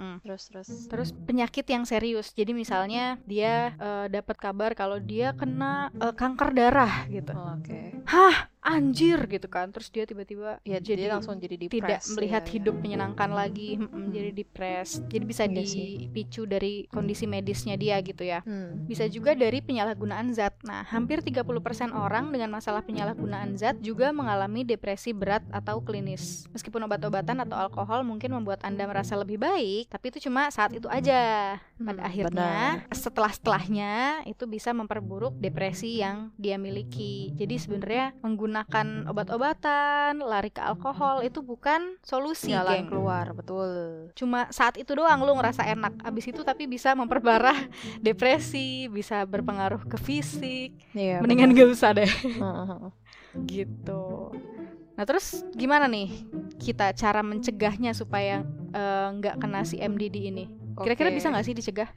Terus penyakit yang serius. Jadi misalnya dia dapat kabar kalau dia kena kanker darah gitu. Hah, anjir gitu kan. Terus dia tiba-tiba jadi langsung jadi depressed, tidak melihat hidup menyenangkan lagi, jadi depressed. Jadi bisa dipicu dari kondisi medisnya dia gitu ya. Bisa juga dari penyalahgunaan zat. Nah, hampir 30% orang dengan masalah penyalahgunaan zat juga mengalami depresi berat atau klinis. Meskipun obat-obatan atau alkohol mungkin membuat Anda merasa lebih baik, tapi itu cuma saat itu aja. Pada akhirnya, setelahnya itu bisa memperburuk depresi yang dia miliki. Jadi sebenarnya menggunakan obat-obatan, lari ke alkohol itu bukan solusi, jalan keluar, betul. Cuma saat itu doang lu ngerasa enak. Abis itu tapi bisa memperparah depresi, bisa berpengaruh ke fisik. Mendingan gak usah deh. Gitu. Nah terus gimana nih kita cara mencegahnya supaya nggak kena si MDD ini? Kira-kira bisa nggak sih dicegah?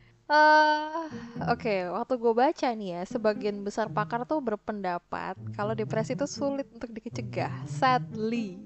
Waktu gue baca nih ya, sebagian besar pakar tuh berpendapat kalau depresi itu sulit untuk dicegah, sadly.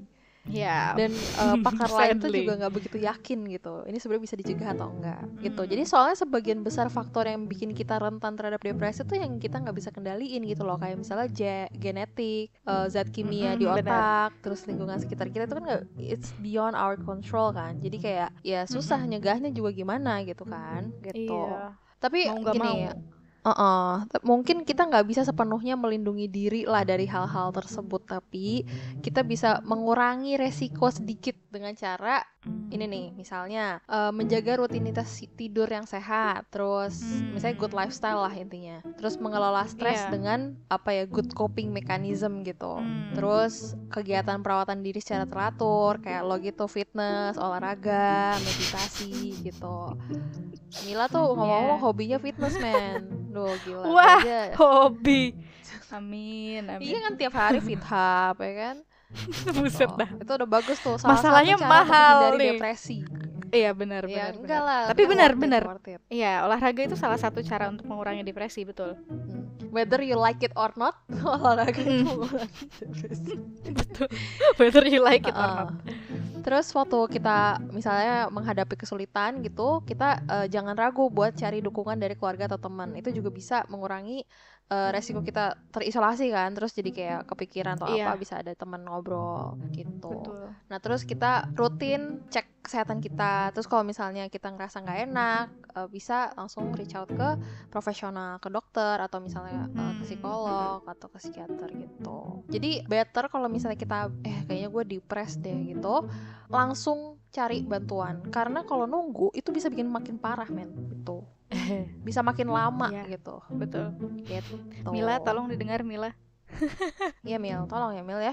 Dan pakar lain tuh juga nggak begitu yakin gitu ini sebenarnya bisa dicegah atau enggak gitu. Jadi soalnya sebagian besar faktor yang bikin kita rentan terhadap depresi tuh yang kita nggak bisa kendaliin gitu loh, kayak misalnya genetik, zat kimia di otak, terus lingkungan sekitar kita itu kan nggak, it's beyond our control kan. Jadi kayak ya susah nyegahnya juga gimana gitu kan gitu. Tapi gini ya, mungkin kita nggak bisa sepenuhnya melindungi diri lah dari hal-hal tersebut, tapi kita bisa mengurangi resiko sedikit dengan cara ini nih, misalnya menjaga rutinitas tidur yang sehat, terus misalnya good lifestyle lah intinya, terus mengelola stres dengan good coping mechanism gitu, terus kegiatan perawatan diri secara teratur kayak lo gitu, fitness, olahraga, meditasi gitu. Mila tuh ngomong-ngomong hobinya fitness men. Duh gila. Wah hobi. Amin. Iya kan tiap hari fit hub ya kan. Buset dah. Itu udah bagus tuh. Masalahnya mahal dari depresi. Iya benar. Enggak lah. Tapi benar. Iya, olahraga itu salah satu cara untuk mengurangi depresi, betul. Whether you like it or not, olahraga itu mengurangi depresi. Betul. Whether you like it or not. Terus waktu kita misalnya menghadapi kesulitan gitu, kita jangan ragu buat cari dukungan dari keluarga atau teman. Itu juga bisa mengurangi resiko kita terisolasi kan, terus jadi kayak kepikiran atau apa, bisa ada teman ngobrol gitu. Betul. Nah terus kita rutin cek kesehatan kita. Terus kalau misalnya kita ngerasa nggak enak, bisa langsung reach out ke profesional, ke dokter atau misalnya ke psikolog atau ke psikiater gitu. Jadi better kalau misalnya kita kayaknya gue depressed deh gitu, langsung cari bantuan, karena kalau nunggu itu bisa bikin makin parah men gitu. Bisa makin lama gitu. Betul gitu. Mila tolong didengar Mila. Iya Mil, tolong ya Mil ya.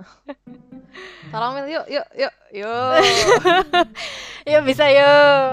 Tolong Mil, yuk yuk bisa yuk.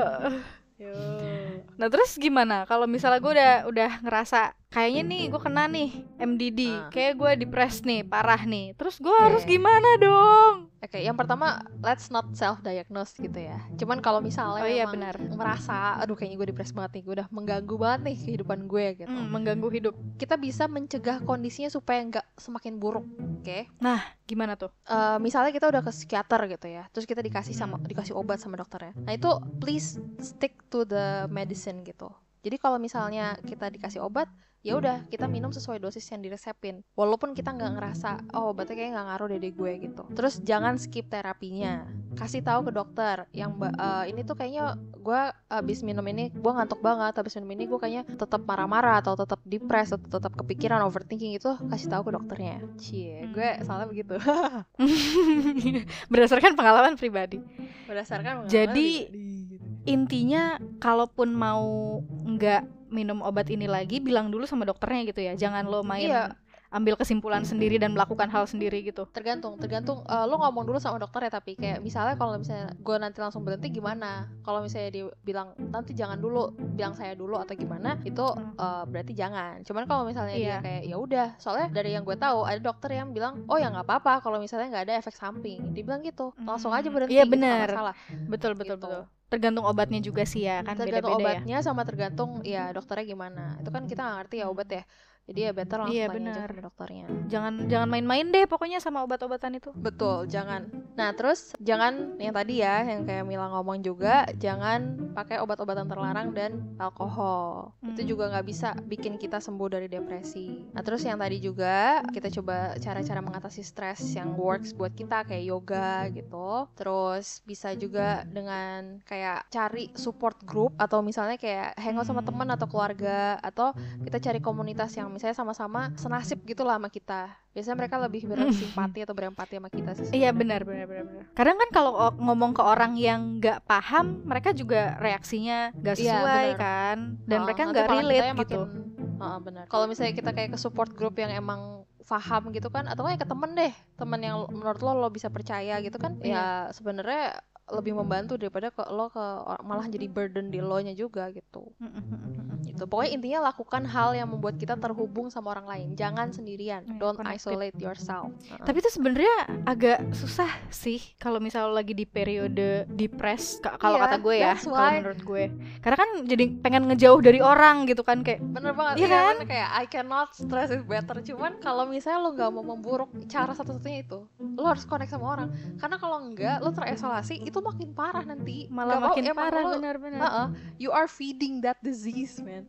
Nah terus gimana kalau misalnya gue udah ngerasa kayaknya nih gue kena nih MDD, kayak gue depres nih parah nih, terus gue harus gimana dong? Oke, yang pertama let's not self diagnose gitu ya. Cuman kalau misalnya merasa aduh kayaknya gue depres banget nih, gue udah mengganggu banget nih kehidupan gue gitu. Mengganggu hidup. Kita bisa mencegah kondisinya supaya nggak semakin buruk. Oke. Nah, gimana tuh? Misalnya kita udah ke psikiater gitu ya, terus kita dikasih obat sama dokternya. Nah itu please stick to the medicine gitu. Jadi kalau misalnya kita dikasih obat, ya udah kita minum sesuai dosis yang diresepin, walaupun kita nggak ngerasa obatnya kayak nggak ngaruh deh gue gitu. Terus jangan skip terapinya, kasih tahu ke dokter yang ini tuh kayaknya gue abis minum ini gue ngantuk banget, abis minum ini gue kayaknya tetap marah-marah atau tetap depres atau tetap kepikiran, overthinking, itu kasih tahu ke dokternya. Gue salah begitu. Berdasarkan pengalaman pribadi. Jadi gitu. Intinya kalaupun mau nggak minum obat ini lagi, bilang dulu sama dokternya gitu ya. Jangan lo main ambil kesimpulan sendiri dan melakukan hal sendiri gitu. Tergantung lo ngomong dulu sama dokter ya. Tapi kayak misalnya kalau misalnya gue nanti langsung berhenti gimana, kalau misalnya dia bilang nanti jangan dulu, bilang saya dulu atau gimana, itu berarti jangan. Cuman kalau misalnya dia kayak ya udah, soalnya dari yang gue tahu ada dokter yang bilang oh ya nggak apa-apa kalau misalnya nggak ada efek samping, dia bilang gitu, langsung aja berhenti. Iya benar, betul gitu. Tergantung obatnya juga sih ya kan, tergantung beda-beda obatnya sama tergantung ya dokternya gimana. Itu kan kita nggak ngerti ya obat ya. Jadi ya better langsung tanya aja sama dokternya. Jangan main-main deh pokoknya sama obat-obatan itu. Betul, jangan. Nah terus jangan yang tadi ya, yang kayak Mila ngomong juga, jangan pakai obat-obatan terlarang dan alkohol. Itu juga nggak bisa bikin kita sembuh dari depresi. Nah terus yang tadi juga kita coba cara-cara mengatasi stres yang works buat kita, kayak yoga gitu. Terus bisa juga dengan kayak cari support group, atau misalnya kayak hangout sama teman atau keluarga, atau kita cari komunitas yang misalnya sama-sama senasib gitu lah sama kita. Biasanya mereka lebih bersimpati atau berempati sama kita sih. Iya benar. Kadang kan kalau ngomong ke orang yang nggak paham, mereka juga reaksinya nggak sesuai kan, dan mereka nggak relate gitu. Benar. Kalau misalnya kita kayak ke support group yang emang paham gitu kan, atau kayak ke temen yang menurut lo bisa percaya gitu kan, ya sebenarnya lebih membantu daripada lo malah jadi burden di lo nya juga gitu. Gitu. Pokoknya intinya lakukan hal yang membuat kita terhubung sama orang lain. Jangan sendirian. Don't isolate yourself. Tapi itu sebenarnya agak susah sih kalau misalnya lagi di periode depressed kalau kata gue ya, kalau menurut gue. Karena kan jadi pengen ngejauh dari orang gitu kan, kayak bener banget. Iya kan? Kayak I cannot stress it better. Cuman kalau misalnya lo nggak mau memburuk, cara satu-satunya itu lo harus connect sama orang. Karena kalau enggak lo terisolasi, itu makin parah nanti. Malah makin parah, benar-benar. You are feeding that disease, man.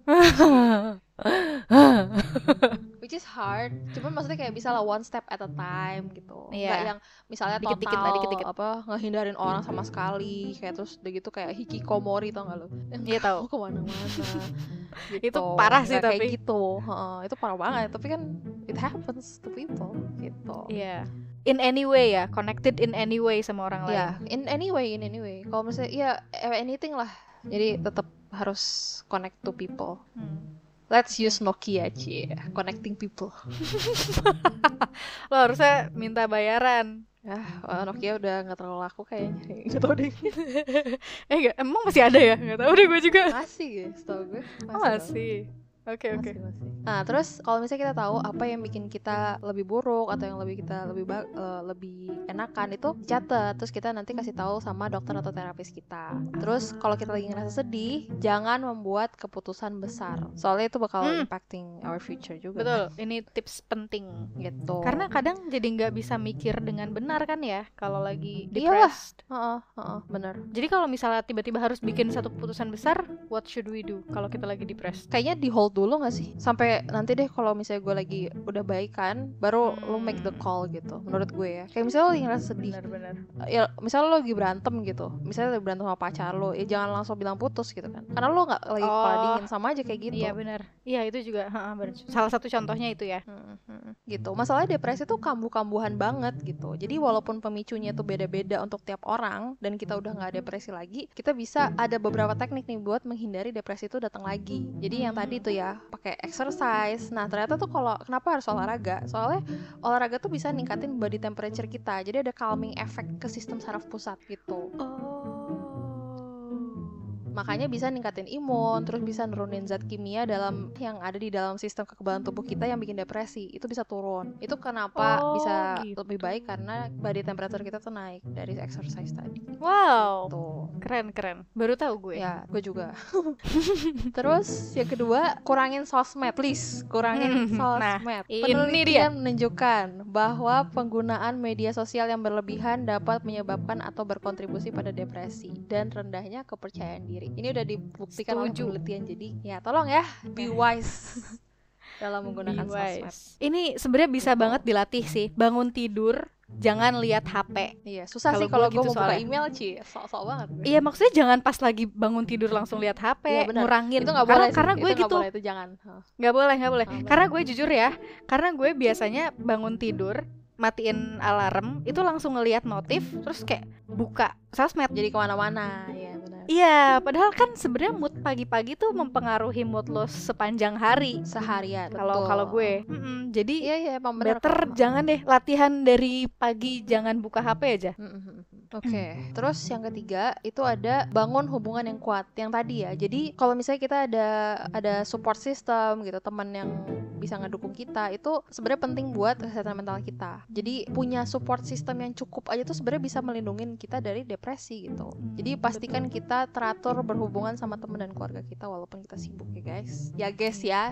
Which is hard. Cuman maksudnya kayak bisa lah one step at a time gitu. Nggak yang misalnya dikit-dikit apa ngehindarin orang sama sekali, kayak terus udah gitu kayak hikikomori, tau nggak lo? Iya tahu. Kemana-mana. Gitu. Itu parah sih tapi kayak gitu. Itu parah banget. Tapi kan it happens to people gitu. Iya. In any way ya, connected in any way sama orang lain. Iya, in any way. Kalau misalnya ya anything lah. Jadi tetap harus connect to people. Let's use Nokia aja, connecting people. Lo harusnya minta bayaran. Nokia udah nggak terlalu laku kayaknya. Nggak tahu deh. Emang masih ada ya? Nggak tahu deh gue juga. Masih, setahu gue. Masih. Oke. Nah, terus kalau misalnya kita tahu apa yang bikin kita lebih buruk atau yang lebih enakan, itu dicatat. Terus kita nanti kasih tahu sama dokter atau terapis kita. Terus kalau kita lagi ngerasa sedih, jangan membuat keputusan besar. Soalnya itu bakal impacting our future juga. Betul. Ini tips penting gitu. Karena kadang jadi nggak bisa mikir dengan benar kan ya kalau lagi depressed. Benar. Jadi kalau misalnya tiba-tiba harus bikin satu keputusan besar, what should we do kalau kita lagi depressed? Kayaknya di hold dulu gak sih? Sampai nanti deh kalau misalnya gue lagi udah baik kan, baru lo make the call gitu. Menurut gue ya. Kayak misalnya lo lagi ngerasa sedih. Benar. Ya misalnya lo lagi berantem gitu. Misalnya lagi berantem sama pacar lo, ya jangan langsung bilang putus gitu kan. Karena lo gak lagi kepala dingin, sama aja kayak gitu. Iya benar. Iya itu juga benar. Salah satu contohnya itu ya. Gitu. Masalahnya depresi tuh kambuh-kambuhan banget gitu. Jadi walaupun pemicunya tuh beda-beda untuk tiap orang dan kita udah gak depresi lagi, kita bisa ada beberapa teknik nih buat menghindari depresi itu datang lagi. Jadi yang tadi tuh ya, pakai exercise. Nah ternyata tuh kalau kenapa harus olahraga? Soalnya olahraga tuh bisa ningkatin body temperature kita. Jadi ada calming effect ke sistem saraf pusat gitu. Makanya bisa ningkatin imun, terus bisa nurunin zat kimia yang ada di dalam sistem kekebalan tubuh kita yang bikin depresi. Itu bisa turun. Itu kenapa bisa gitu. Lebih baik karena body temperature kita tuh naik dari exercise tadi. Wow. Tuh. Keren. Baru tahu gue. Ya, gue juga. Terus yang kedua, kurangin sosmed, please. Kurangin sosmed. Penelitian menunjukkan bahwa penggunaan media sosial yang berlebihan dapat menyebabkan atau berkontribusi pada depresi dan rendahnya kepercayaan diri. Ini udah dibuktikan oleh penelitian. Jadi ya tolong ya, be wise dalam menggunakan sosmed. Ini sebenarnya bisa banget dilatih sih. Bangun tidur jangan lihat HP. Iya, susah kalo sih kalau gue gitu mau buka email sok-sok banget. Iya, maksudnya jangan pas lagi bangun tidur langsung lihat HP, ya, ngurangin. Itu gak boleh karena gue itu gitu. Gak boleh, itu jangan. Gak boleh. Karena gue jujur ya, karena gue biasanya bangun tidur matiin alarm itu langsung ngelihat notif terus kayak buka sosmed jadi kemana-mana. Ya benar. Iya, padahal kan sebenarnya mood pagi-pagi tuh mempengaruhi mood lo sepanjang hari, seharian. Kalau gue, jadi iya, better jangan deh latihan dari pagi, jangan buka HP aja. Oke. Terus yang ketiga itu ada bangun hubungan yang kuat. Yang tadi ya. Jadi kalau misalnya kita ada support system gitu, teman yang bisa ngedukung kita, itu sebenarnya penting buat kesehatan mental kita. Jadi punya support system yang cukup aja tuh sebenarnya bisa melindungi kita dari depresi gitu. Jadi pastikan kita teratur berhubungan sama teman dan keluarga kita walaupun kita sibuk ya guys. Ya guys ya,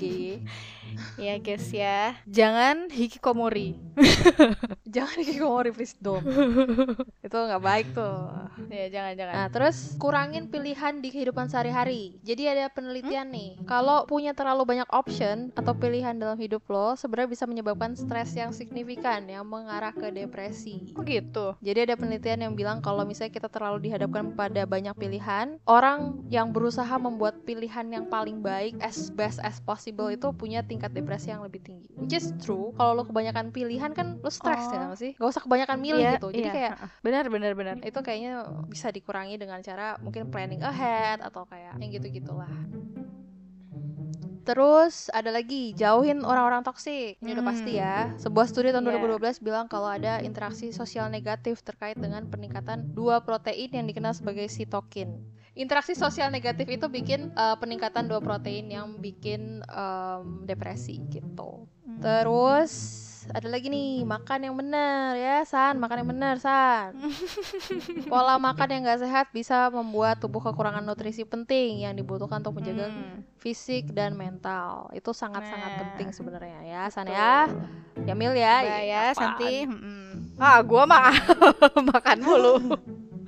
ya guys ya. Jangan hikikomori. Jangan hikikomori, please don't. Itu nggak baik tuh. Ya jangan. Nah terus kurangin pilihan di kehidupan sehari-hari. Jadi ada penelitian nih, kalau punya terlalu banyak option atau pilihan dalam hidup lo, sebenarnya bisa menyebabkan stres yang signifikan yang mengarah ke depresi. Oh gitu. Jadi ada penelitian yang bilang kalau misalnya kita terlalu dihadapkan pada banyak pilihan, orang yang berusaha membuat pilihan yang paling baik as best as possible itu punya tingkat depresi yang lebih tinggi. Which is true. Kalau lo kebanyakan pilihan kan lo stres ya gak sih? Gak usah kebanyakan milih gitu. Jadi kayak benar. Itu kayaknya bisa dikurangi dengan cara mungkin planning ahead atau kayak yang gitu-gitulah. Terus ada lagi, jauhin orang-orang toksik. Ini udah pasti ya. Sebuah studi tahun 2012 bilang kalau ada interaksi sosial negatif terkait dengan peningkatan 2 protein yang dikenal sebagai sitokin. Interaksi sosial negatif itu bikin peningkatan 2 protein yang bikin depresi gitu. Terus ada lagi nih, makan yang benar ya San, makan yang benar San. Pola makan yang gak sehat bisa membuat tubuh kekurangan nutrisi penting yang dibutuhkan untuk menjaga fisik dan mental. Itu sangat-sangat penting sebenarnya ya San ya. Yamil ya. Ya Santi. Gua mah makan mulu.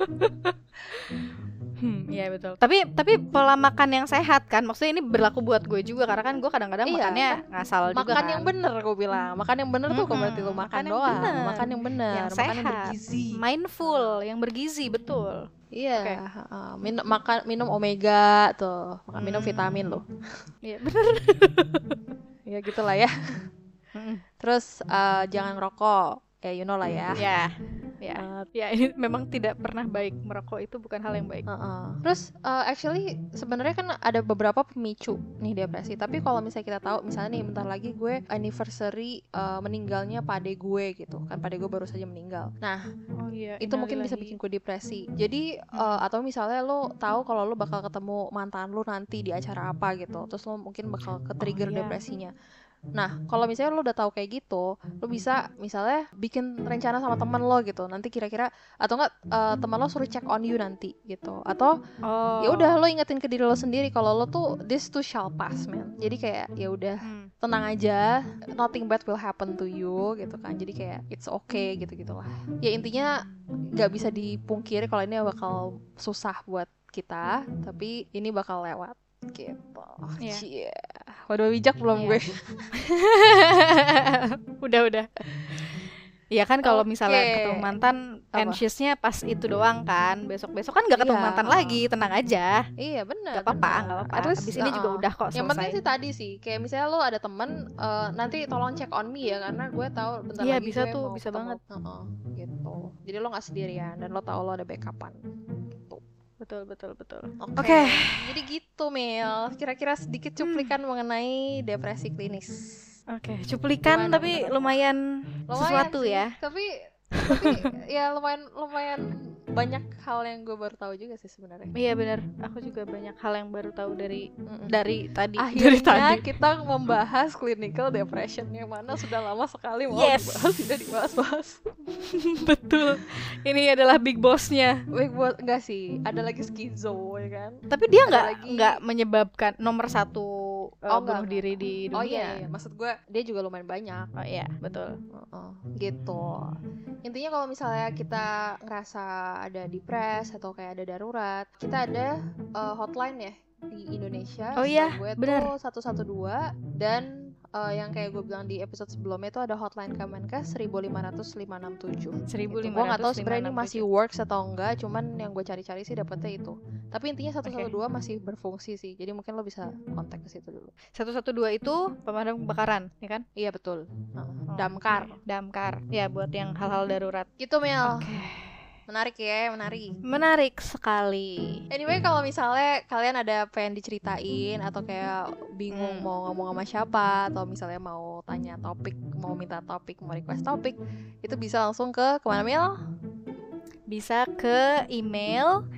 Iya betul. Tapi pola makan yang sehat kan, maksudnya ini berlaku buat gue juga karena kan gue kadang-kadang makannya ngasal juga kan. Makan yang bener gue bilang. Makan yang bener tuh berarti lu makan doang. Makan yang bener, yang sehat, yang bergizi, mindful, yang bergizi, betul. Iya. Minum omega tuh, minum vitamin loh. Iya bener. Ya gitulah ya. Terus jangan ngerokok. Ya you know lah ya. Ya ini memang tidak pernah baik, merokok itu bukan hal yang baik. Terus actually sebenarnya kan ada beberapa pemicu nih depresi. Tapi kalau misalnya kita tahu, misalnya nih bentar lagi gue anniversary meninggalnya pade gue gitu kan, pade gue baru saja meninggal. Nah itu mungkin bisa bikin gue depresi. Jadi atau misalnya lo tahu kalau lo bakal ketemu mantan lo nanti di acara apa gitu, terus lo mungkin bakal ke-trigger depresinya. Nah, kalau misalnya lo udah tahu kayak gitu, lo bisa misalnya bikin rencana sama teman lo gitu. Nanti kira-kira atau enggak teman lo suruh check on you nanti gitu. Atau ya udah lo ingetin ke diri lo sendiri kalau lo tuh this too shall pass, man. Jadi kayak ya udah tenang aja, nothing bad will happen to you gitu kan. Jadi kayak it's okay gitu-gitulah. Ya intinya nggak bisa dipungkiri kalau ini bakal susah buat kita, tapi ini bakal lewat gitu. Waduh bijak belum gue. Udah. Iya kan kalau misalnya ketemu mantan anxiousnya pas itu doang kan. Besok-besok kan gak ketemu mantan lagi, tenang aja. Iya benar. Gak apa-apa. Abis ini juga udah kok selesai. Yang penting sih tadi sih, kayak misalnya lo ada temen nanti tolong check on me ya, karena gue tahu bentar lagi bisa gue tuh, mau bisa ketemu. banget. Gitu. Jadi lo gak sendirian dan lo tahu lo ada backupan. Betul. Oke. Jadi gitu Mel. Kira-kira sedikit cuplikan mengenai depresi klinis. Oke, cuplikan gimana, tapi lumayan sesuatu sih, ya. Tapi ya lumayan banyak hal yang gue baru tahu juga sih sebenarnya. Iya benar. Aku juga banyak hal yang baru tahu dari tadi. Akhirnya kita membahas clinical depression yang mana sudah lama sekali mau dibahas, tidak dibahas. Betul. Ini adalah big boss-nya. Big boss enggak sih? Ada lagi skizo ya kan. Tapi dia enggak menyebabkan nomor 1 bunuh diri di dunia. Oh iya. Maksud gue dia juga lumayan banyak. Oh iya, betul. Gitu. Intinya kalau misalnya kita ngerasa ada depres atau kayak ada darurat, kita ada hotline ya di Indonesia. Oh iya, benar. 112 dan yang kayak gue bilang di episode sebelumnya itu ada hotline Kemenkes 1500567. 1500567. Gue nggak tahu sebenarnya ini masih works atau enggak, cuman yang gue cari-cari sih dapetnya itu. Tapi intinya 112 masih berfungsi sih, jadi mungkin lo bisa kontak ke situ dulu. 112 itu pemadam kebakaran, ya kan? Iya betul. Damkar. Ya buat yang hal-hal darurat. Gitu Mel. Menarik ya, menarik sekali. Anyway, kalau misalnya kalian ada pengen diceritain atau kayak bingung mau ngomong sama siapa, atau misalnya mau tanya topik, mau minta topik, mau request topik, itu bisa langsung ke kemana Mil? Bisa ke email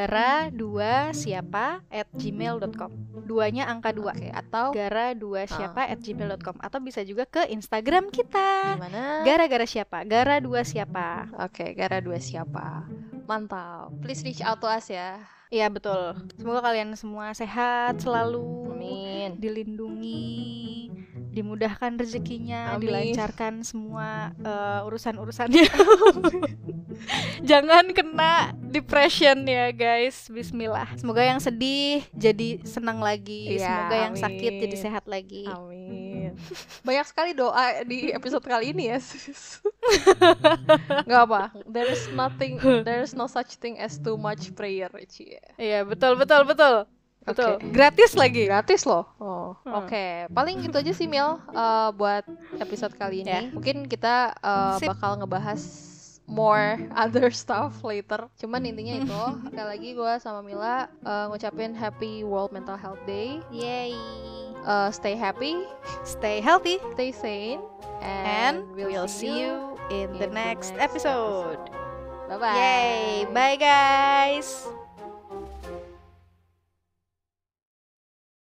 gara2siapa@gmail.com. 2-nya angka 2. Atau gara2siapa@gmail.com. Atau bisa juga ke Instagram kita. Gimana? Gara-gara siapa? Gara2siapa. Oke, gara2siapa. Mantap. Please reach out to us ya. Iya betul. Semoga kalian semua sehat selalu. Amin. Dilindungi, dimudahkan rezekinya, dilancarkan semua urusan-urusannya. Jangan kena depression ya guys. Bismillah. Semoga yang sedih jadi senang lagi. Semoga yang sakit jadi sehat lagi. Amin. Banyak sekali doa di episode kali ini ya sis. Gak apa. There is no such thing as too much prayer. Iya betul. Betul. Gratis lagi. Gratis loh. Oke. Paling gitu aja sih Mil buat episode kali ini. Mungkin kita bakal ngebahas more other stuff later. Cuman intinya itu. Sekali lagi gue sama Mila ngucapin Happy World Mental Health Day. Yay. Stay happy, stay healthy, stay sane, and we'll see you in the next episode. Bye-bye. Yay, bye guys.